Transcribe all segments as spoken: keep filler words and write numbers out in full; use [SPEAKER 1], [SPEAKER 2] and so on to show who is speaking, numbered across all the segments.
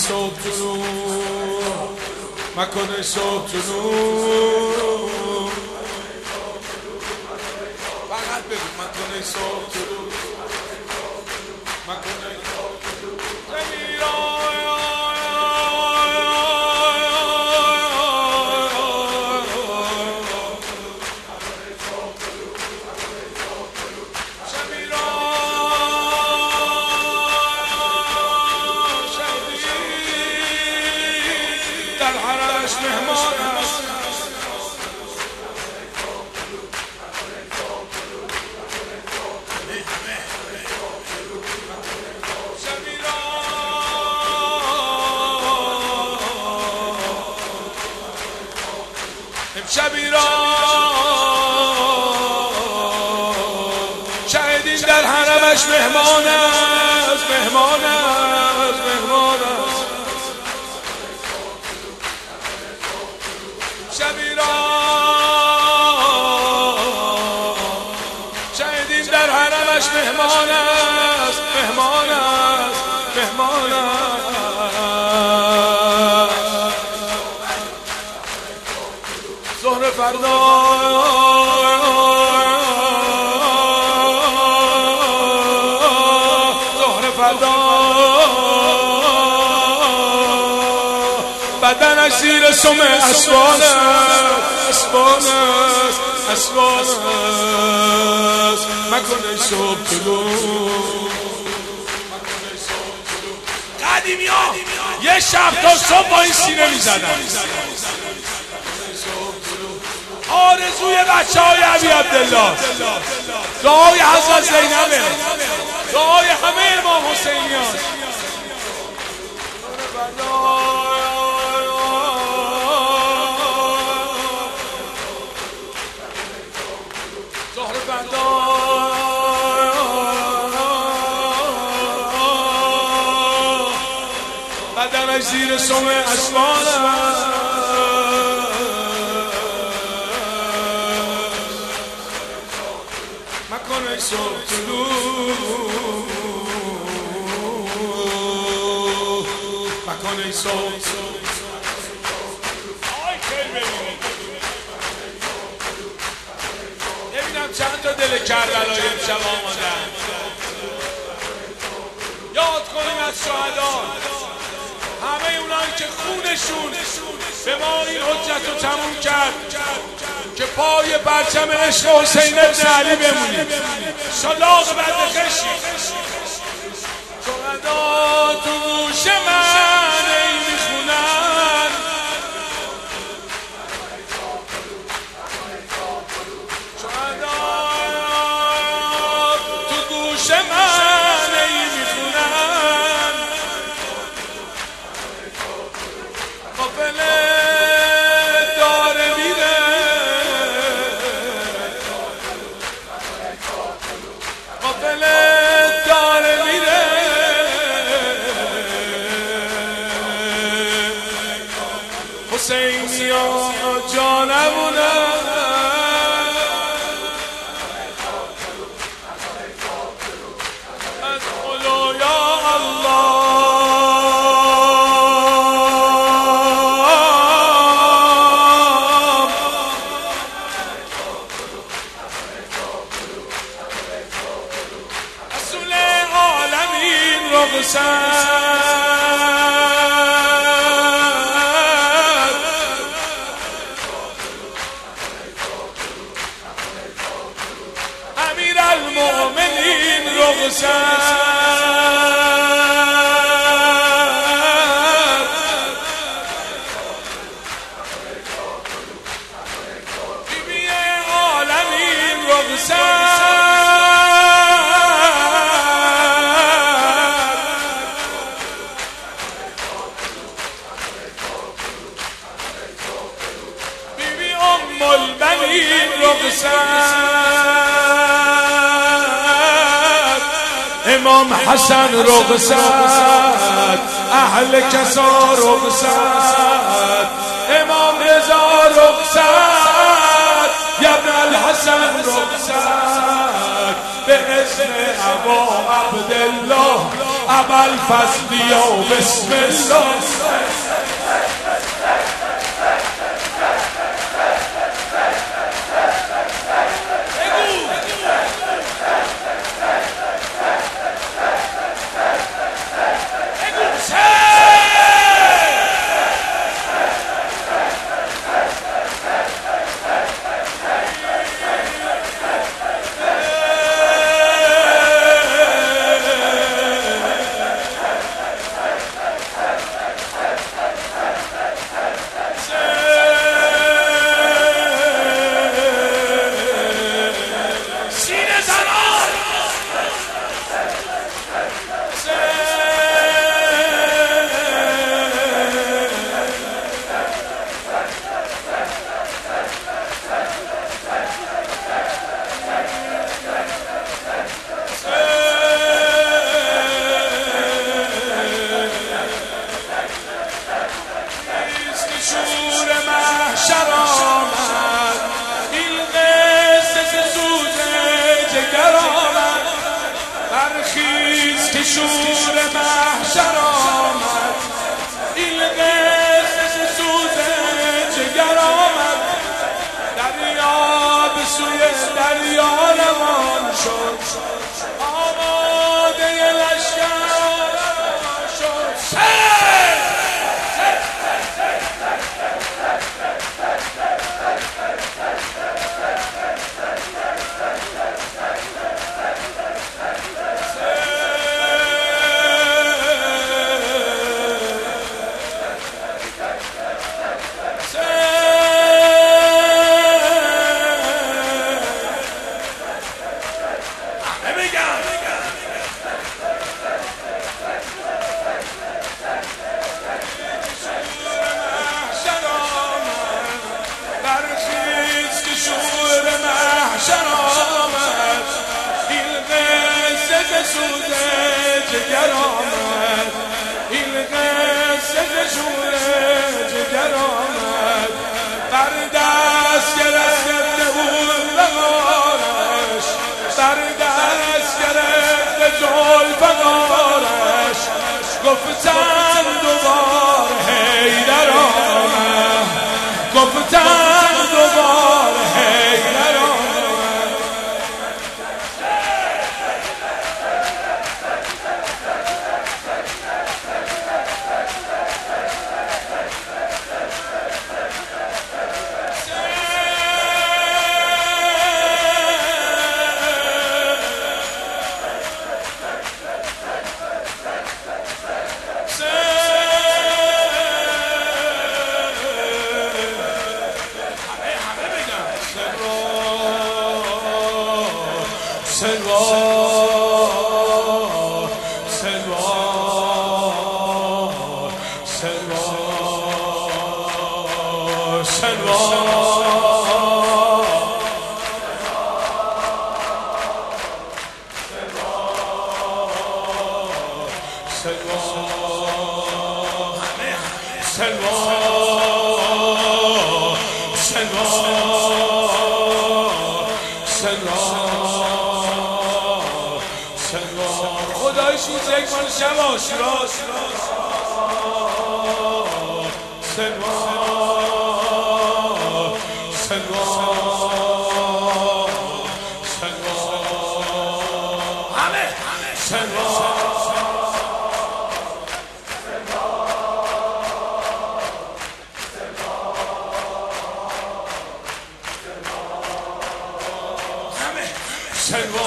[SPEAKER 1] صبح تو نور، مکن صبح تو نور. فقط بگو مکن صبح تو نور، مکن در حرمش مهمان است. امشب ایران شهیدین در حرمش مهمان است، مهمان است، مهمان است. امشب ایران شهیدین در حرمش مهمان است، مهمان است، مهمان است. ظهر فردا ظهر فردا بدنش زیر سم اسوان است، اسوان است، اسوان است. مکن صبح طلوع، قدیمی ها یه شب تا صبح با این سینه می زدن. آرزوی بچه های علی عبدالله، دعای حضرت زینبه، دعای همه امام حسینیان. ظهر فردا بدنش زیر سم اسوان است. مکن صبح طلوع، مکن صبح. ببینم چند تا دل کربلایی امشب آمدن. یاد کنیم از شهدا، همه اونایی که خونشون به ما این حجت رو تموم کرد که پای پرچم عشق حسین ابن علی بمونیم. شلاق بد خشی شهدا تو گوش من ای میخونن، شهدا تو گوش من ای میخونن. قافله داره میره، قافله داره میره. حسینی ها جانمونه، ادخلوا یا الله. رسول عالمین رخصت، امیر المؤمنین رخصت، بیبی عالمین رخصت. ام البنین رخصت، امام حسن رخصت، اهل کسا رخصت، امام رضا رخصت، ابن الحسن رخصت، به اسم ابا عبدالله ابوالفضل یا بسم الله. خدای شوزه یک مال شما شیراز سلوا سلوا سلوا همه سلوا سلوا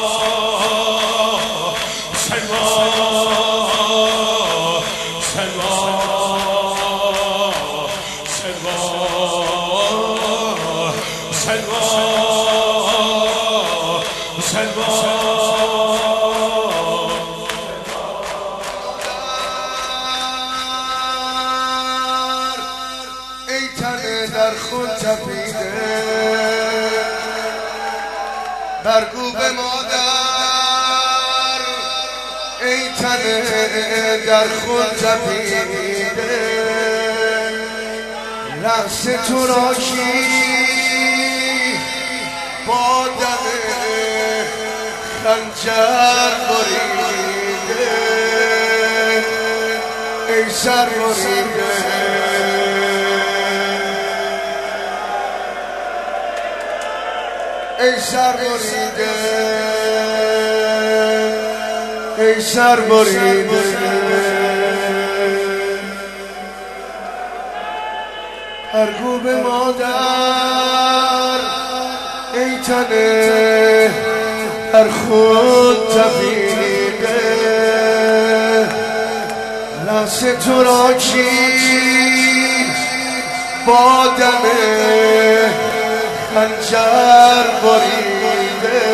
[SPEAKER 2] ای تن در خود تپیده برگو به مادر ای تن در خود تپیده لحظ تو را کی با دم خنجر بریده ای سر بریده ای سر بریده ای سر بریده ارگو به مادر ای تنه در خود تپیده لحظ تو را کی با دم خنجر بریده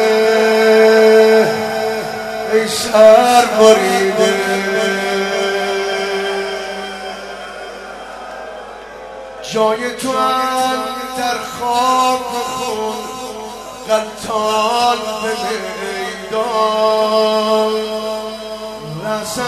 [SPEAKER 2] ای سر بریده جای تو هم در خاک خون غلطان به میدان